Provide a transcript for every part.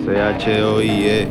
CHOIE.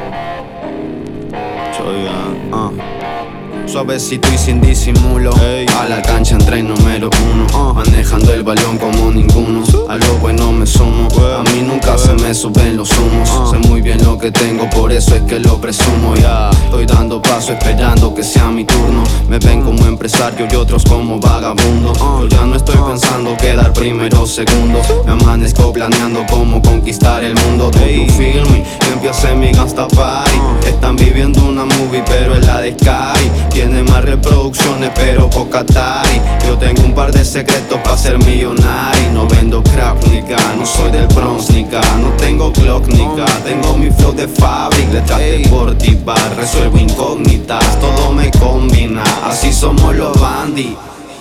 Suavecito y sin disimulo, a la cancha entré número uno, manejando el balón como ninguno. A lo bueno me sumo, a mí nunca se me suben los humos. Sé muy bien lo que tengo, por eso es que lo presumo. Ya estoy dando paso esperando que sea mi turno. Me ven como empresario y otros como vagabundo. Yo ya no estoy pensando quedar primero o segundo. Me amanezco planeando cómo conquistar el mundo. Do you feel me? Yo empiece mi gangsta party. Están viviendo una movie pero es la de Cari. Tiene más reproducciones pero poca Atari. Yo tengo un par de secretos para ser millonario. No vendo crap, nigga, no soy del Bronx, nigga. No tengo Glock, nigga, tengo mi flow de fábrica. Letras deportivas, resuelvo incógnitas. Todo me combina, así somos los bandis.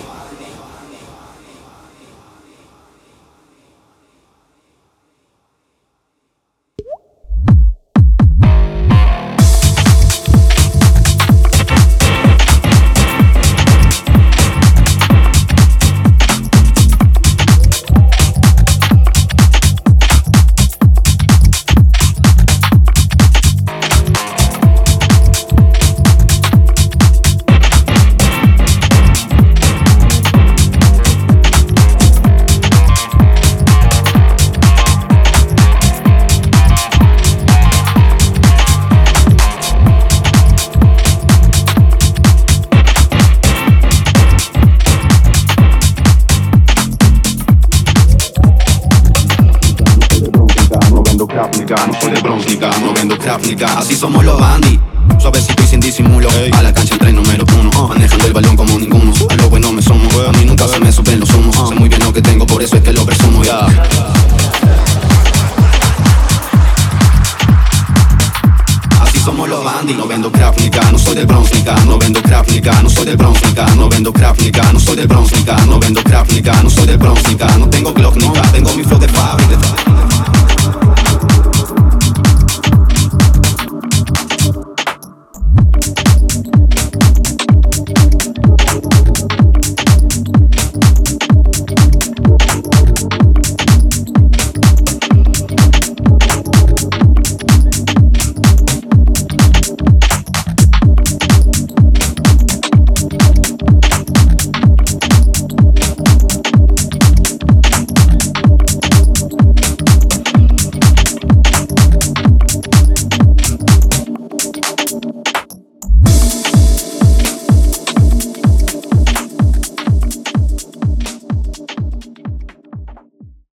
No soy de Bronx, nigga, no vendo crap, nigga. Así somos los bandis, suavecito y sin disimulo. A la cancha entré número uno, manejando el balón como ninguno. A lo bueno me sumo, a mí nunca se me suben los humos. Sé muy bien lo que tengo, por eso es que lo presumo, ya. Así somos los bandis, no vendo crap, nigga, no soy del Bronx, nigga, no vendo crap, nigga, no soy del Bronx, nigga, no vendo crap, nigga, no soy del Bronx, nigga, no vendo crap, nigga, no soy del Bronx, nigga, no tengo Glock, nigga, tengo mi flow de fábrica.